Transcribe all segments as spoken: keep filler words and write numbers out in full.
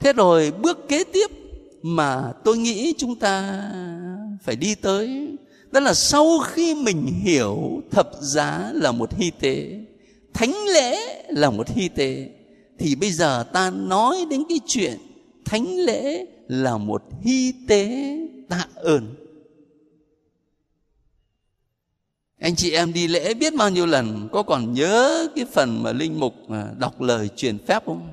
Thế rồi bước kế tiếp mà tôi nghĩ chúng ta phải đi tới, đó là sau khi mình hiểu thập giá là một hy tế, thánh lễ là một hy tế, thì bây giờ ta nói đến cái chuyện thánh lễ là một hy tế tạ ơn. Anh chị em đi lễ biết bao nhiêu lần, có còn nhớ cái phần mà linh mục đọc lời truyền phép không?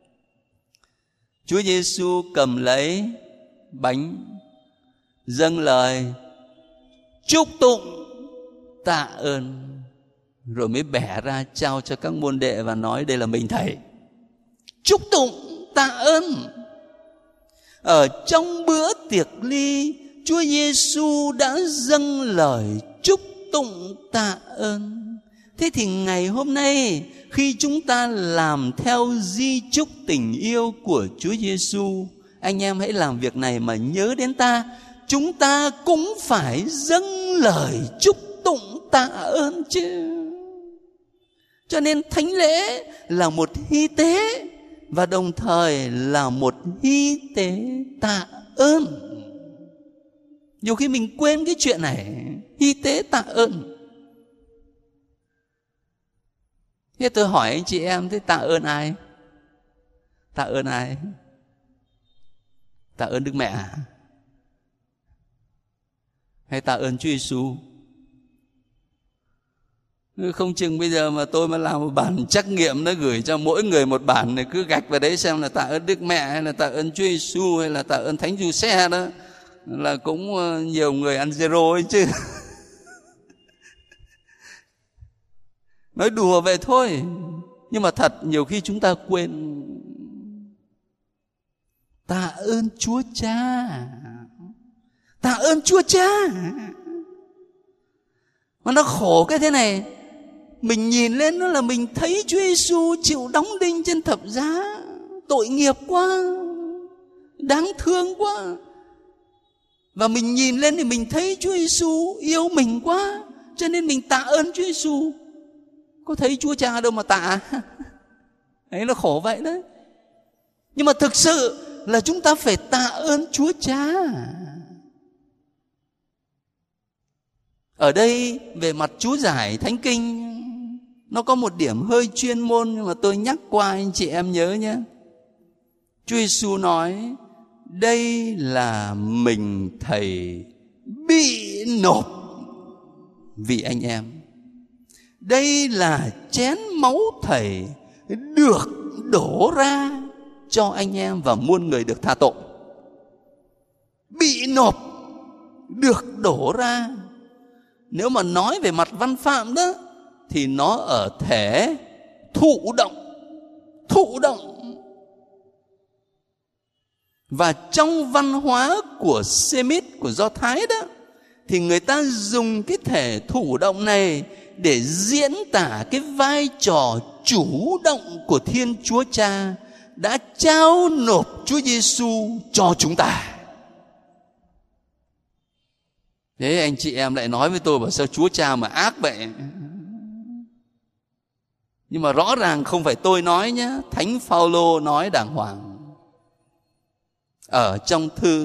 Chúa Giêsu cầm lấy bánh, dâng lời chúc tụng tạ ơn, rồi mới bẻ ra trao cho các môn đệ và nói đây là mình thầy. Chúc tụng tạ ơn. Ở trong bữa tiệc ly, Chúa Giêsu đã dâng lời chúc tụng tạ ơn. Thế thì ngày hôm nay khi chúng ta làm theo di chúc tình yêu của Chúa Giêsu, anh em hãy làm việc này mà nhớ đến ta. Chúng ta cũng phải dâng lời chúc tụng tạ ơn chứ. Cho nên thánh lễ là một hy tế và đồng thời là một hy tế tạ ơn. Nhiều khi mình quên cái chuyện này, hy tế tạ ơn. Thế tôi hỏi anh chị em, thế tạ ơn ai? Tạ ơn ai? Tạ ơn Đức Mẹ à? Hay tạ ơn Chúa Giêsu? Không chừng bây giờ mà tôi mà làm một bản trắc nghiệm, nó gửi cho mỗi người một bản này, cứ gạch vào đấy xem là tạ ơn Đức Mẹ hay là tạ ơn Chúa Giêsu hay là tạ ơn Thánh Giuse đó, là cũng nhiều người ăn zero ấy chứ. Nói đùa vậy thôi, nhưng mà thật nhiều khi chúng ta quên. Tạ ơn Chúa Cha, tạ ơn Chúa Cha. Mà nó khổ cái thế này, mình nhìn lên đó là mình thấy Chúa Giêsu chịu đóng đinh trên thập giá, tội nghiệp quá, đáng thương quá. Và mình nhìn lên thì mình thấy Chúa Giêsu yêu mình quá, cho nên mình tạ ơn Chúa Giêsu. Có thấy Chúa Cha đâu mà tạ. Đấy, nó khổ vậy đấy. Nhưng mà thực sự là chúng ta phải tạ ơn Chúa Cha. Ở đây về mặt chú giải Thánh Kinh, nó có một điểm hơi chuyên môn, nhưng mà tôi nhắc qua anh chị em nhớ nhé. Chúa Giêsu nói đây là mình thầy bị nộp vì anh em. Đây là chén máu thầy được đổ ra cho anh em và muôn người được tha tội. Bị nộp, được đổ ra. Nếu mà nói về mặt văn phạm đó, thì nó ở thể thụ động. Thụ động. Và trong văn hóa của Semit, của Do Thái đó, thì người ta dùng cái thể thụ động này để diễn tả cái vai trò chủ động của Thiên Chúa Cha đã trao nộp Chúa Giêsu cho chúng ta. Thế anh chị em lại nói với tôi bảo sao Chúa Cha mà ác vậy? Nhưng mà rõ ràng không phải tôi nói nhé, Thánh Phaolô nói đàng hoàng. Ở trong thư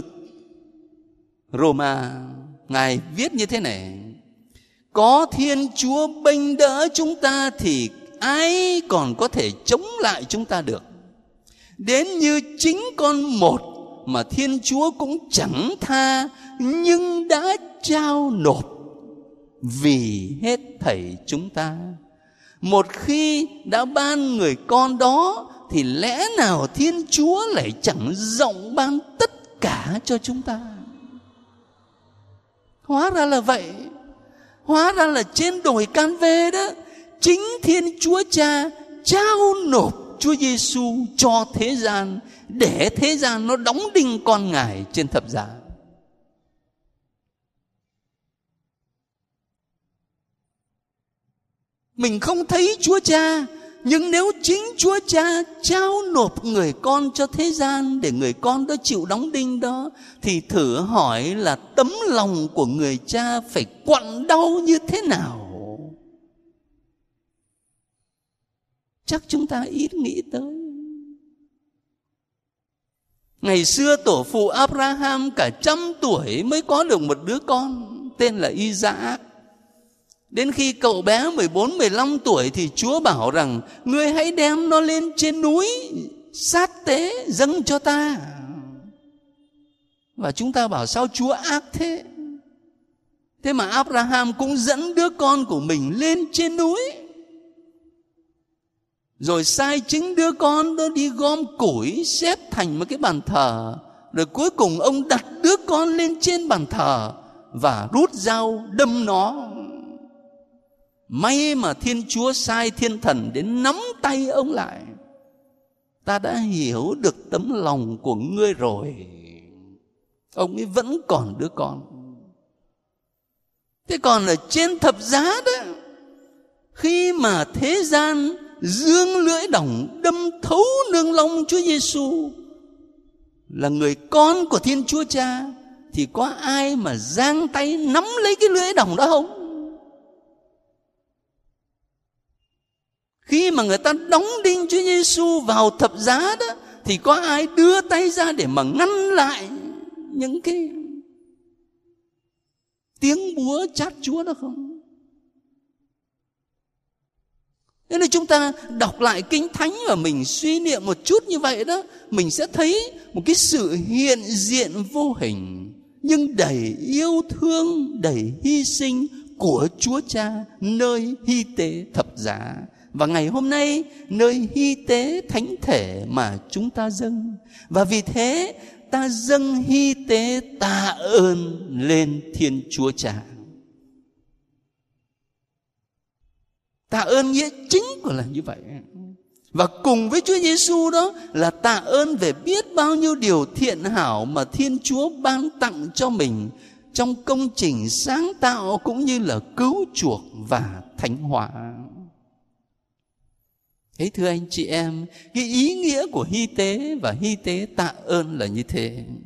Roma, Ngài viết như thế này: có Thiên Chúa bênh đỡ chúng ta thì ai còn có thể chống lại chúng ta được. Đến như chính con một mà Thiên Chúa cũng chẳng tha, nhưng đã trao nộp vì hết thảy chúng ta. Một khi đã ban người con đó, thì lẽ nào Thiên Chúa lại chẳng rộng ban tất cả cho chúng ta? Hóa ra là vậy. Hóa ra là trên đồi Can Vê đó, chính Thiên Chúa Cha trao nộp Chúa Giêsu cho thế gian, để thế gian nó đóng đinh con Ngài trên thập giá. Mình không thấy Chúa Cha, nhưng nếu chính Chúa Cha trao nộp người con cho thế gian để người con đó chịu đóng đinh đó, thì thử hỏi là tấm lòng của người cha phải quặn đau như thế nào? Chắc chúng ta ít nghĩ tới. Ngày xưa tổ phụ Abraham cả trăm tuổi mới có được một đứa con tên là Isaac. Đến khi cậu bé mười bốn mười lăm tuổi thì Chúa bảo rằng: ngươi hãy đem nó lên trên núi sát tế dâng cho ta. Và chúng ta bảo sao Chúa ác thế? Thế mà Abraham cũng dẫn đứa con của mình lên trên núi, rồi sai chính đứa con đó đi gom củi xếp thành một cái bàn thờ. Rồi cuối cùng ông đặt đứa con lên trên bàn thờ và rút dao đâm nó. May mà Thiên Chúa sai thiên thần đến nắm tay ông lại. Ta đã hiểu được tấm lòng của ngươi rồi. Ông ấy vẫn còn đứa con. Thế còn ở trên thập giá đó, khi mà thế gian dương lưỡi đỏng đâm thấu nương long Chúa Giêsu là người con của Thiên Chúa Cha, thì có ai mà giang tay nắm lấy cái lưỡi đỏng đó không? Khi mà người ta đóng đinh Chúa Giêsu vào thập giá đó, thì có ai đưa tay ra để mà ngăn lại những cái tiếng búa chát Chúa đó không? Nên là chúng ta đọc lại Kinh Thánh và mình suy niệm một chút như vậy đó, mình sẽ thấy một cái sự hiện diện vô hình nhưng đầy yêu thương, đầy hy sinh của Chúa Cha nơi hy tế thập giá. Và ngày hôm nay nơi hy tế thánh thể mà chúng ta dâng. Và vì thế ta dâng hy tế tạ ơn lên Thiên Chúa Cha. Tạ ơn nghĩa chính của là như vậy. Và cùng với Chúa Giêsu đó là tạ ơn về biết bao nhiêu điều thiện hảo mà Thiên Chúa ban tặng cho mình trong công trình sáng tạo cũng như là cứu chuộc và thánh hóa. Thế thưa anh chị em, cái ý nghĩa của hy tế và hy tế tạ ơn là như thế.